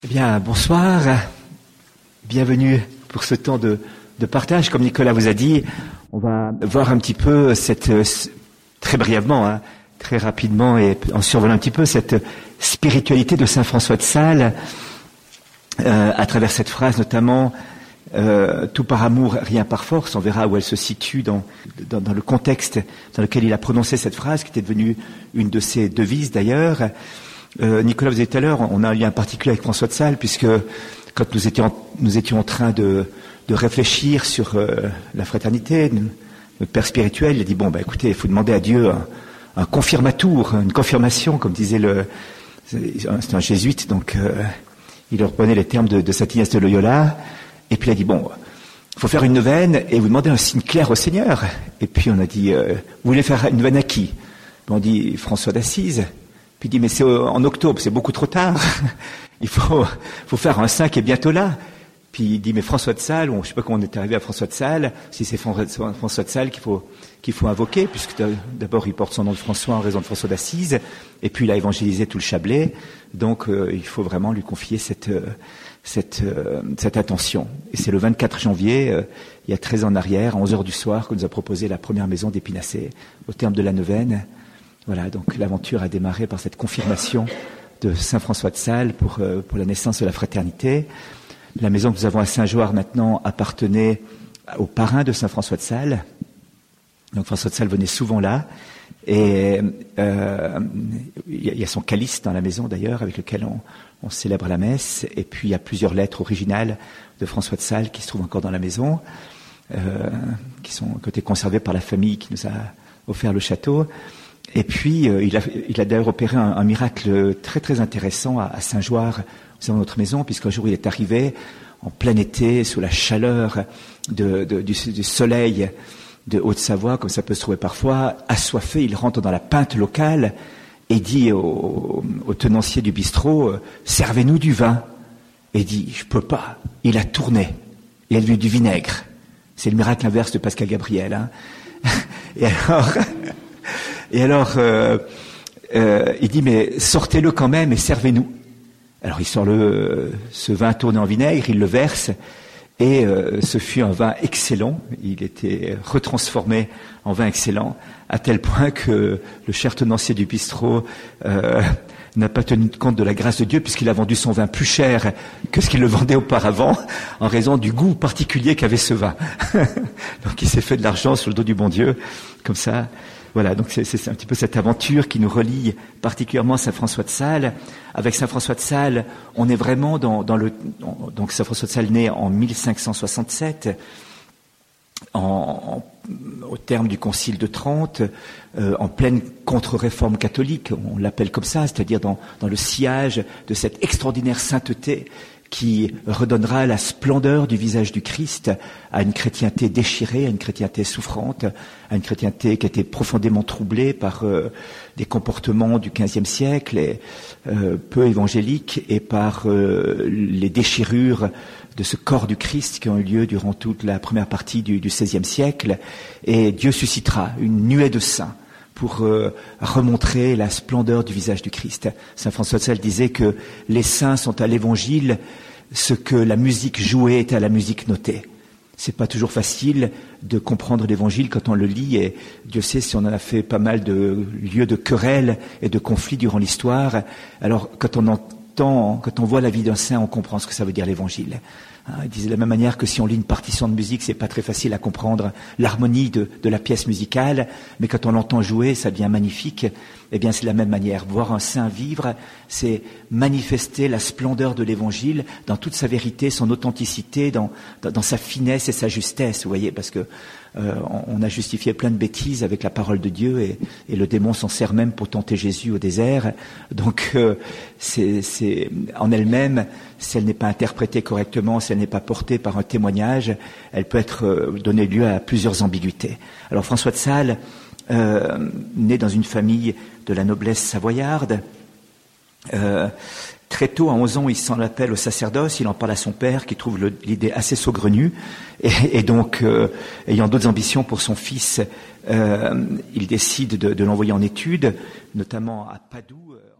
Eh bien, bonsoir, bienvenue pour ce temps de partage. Comme Nicolas vous a dit, on va voir un petit peu très brièvement, très rapidement et en survolant un petit peu cette spiritualité de Saint François de Sales, à travers cette phrase notamment, tout par amour, rien par force. On verra où elle se situe dans le contexte dans lequel il a prononcé cette phrase, qui était devenue une de ses devises d'ailleurs. Nicolas, vous avez dit tout à l'heure, on a un lien particulier avec François de Sales, puisque quand nous étions en train de réfléchir sur la fraternité, notre père spirituel, il a dit, écoutez, il faut demander à Dieu un confirmatour, une confirmation, comme disait c'est un jésuite, donc il reprenait les termes de saint Ignace de Loyola, et puis il a dit, il faut faire une neuvaine et vous demandez un signe clair au Seigneur. Et puis on a dit, vous voulez faire une neuvaine à qui? On dit François d'Assise. Puis il dit, mais c'est en octobre, c'est beaucoup trop tard. Il faut faire un saint qui est bientôt là. Puis il dit, mais François de Sales, je ne sais pas comment on est arrivé à François de Sales, si c'est François de Sales qu'il faut invoquer, puisque d'abord il porte son nom de François en raison de François d'Assise, et puis il a évangélisé tout le Chablais, donc il faut vraiment lui confier cette attention. Et c'est le 24 janvier, il y a 13 ans en arrière, à 11h du soir, qu'on nous a proposé la première maison d'Épinacé, au terme de la neuvaine. Voilà, donc l'aventure a démarré par cette confirmation de Saint François de Sales pour la naissance de la fraternité. La maison que nous avons à Saint-Joire maintenant appartenait au parrain de Saint François de Sales. Donc François de Sales venait souvent là. Et il y a son calice dans la maison d'ailleurs, avec lequel on célèbre la messe. Et puis il y a plusieurs lettres originales de François de Sales qui se trouvent encore dans la maison, qui ont été conservées par la famille qui nous a offert le château. Et puis, il a d'ailleurs opéré un miracle très très intéressant à Saint-Joire, dans notre maison, puisqu'un jour il est arrivé en plein été, sous la chaleur du soleil de Haute-Savoie, comme ça peut se trouver parfois, assoiffé, il rentre dans la pinte locale et dit au tenancier du bistrot, servez-nous du vin. Et il dit, je peux pas. Il a tourné. Il a vu du vinaigre. C'est le miracle inverse de Pascal Gabriel, hein. Et alors, il dit, mais sortez-le quand même et servez-nous. Alors il sort ce vin tourné en vinaigre, il le verse, et ce fut un vin excellent. Il était retransformé en vin excellent, à tel point que le cher tenancier du bistrot n'a pas tenu compte de la grâce de Dieu, puisqu'il a vendu son vin plus cher que ce qu'il le vendait auparavant, en raison du goût particulier qu'avait ce vin. Donc il s'est fait de l'argent sur le dos du bon Dieu, comme ça. Voilà, donc c'est un petit peu cette aventure qui nous relie particulièrement à Saint François de Sales. Avec Saint François de Sales, on est vraiment donc Saint François de Sales naît en 1567, au terme du Concile de Trente, en pleine contre-réforme catholique, on l'appelle comme ça, c'est-à-dire dans le sillage de cette extraordinaire sainteté qui redonnera la splendeur du visage du Christ à une chrétienté déchirée, à une chrétienté souffrante, à une chrétienté qui a été profondément troublée par des comportements du XVe siècle, et, peu évangéliques, et par les déchirures de ce corps du Christ qui ont eu lieu durant toute la première partie du XVIe siècle. Et Dieu suscitera une nuée de saints pour remontrer la splendeur du visage du Christ. Saint François de Sales disait que les saints sont à l'évangile ce que la musique jouée est à la musique notée. C'est pas toujours facile de comprendre l'évangile quand on le lit, et Dieu sait si on en a fait pas mal de lieux de querelles et de conflits durant l'histoire. Alors quand on voit la vie d'un saint, on comprend ce que ça veut dire l'évangile. Il disait de la même manière que si on lit une partition de musique, c'est pas très facile à comprendre l'harmonie de la pièce musicale, mais quand on l'entend jouer, ça devient magnifique. Eh bien, c'est de la même manière. Voir un saint vivre, c'est manifester la splendeur de l'évangile dans toute sa vérité, son authenticité, dans sa finesse et sa justesse, vous voyez, parce que on a justifié plein de bêtises avec la parole de Dieu, et le démon s'en sert même pour tenter Jésus au désert. Donc, c'est en elle-même, si elle n'est pas interprétée correctement, si elle n'est pas portée par un témoignage, elle peut donner lieu à plusieurs ambiguïtés. Alors François de Sales, né dans une famille de la noblesse savoyarde, très tôt, à 11 ans, il s'en appelle au sacerdoce, il en parle à son père qui trouve l'idée assez saugrenue, et donc, ayant d'autres ambitions pour son fils, il décide de l'envoyer en études, notamment à Padoue,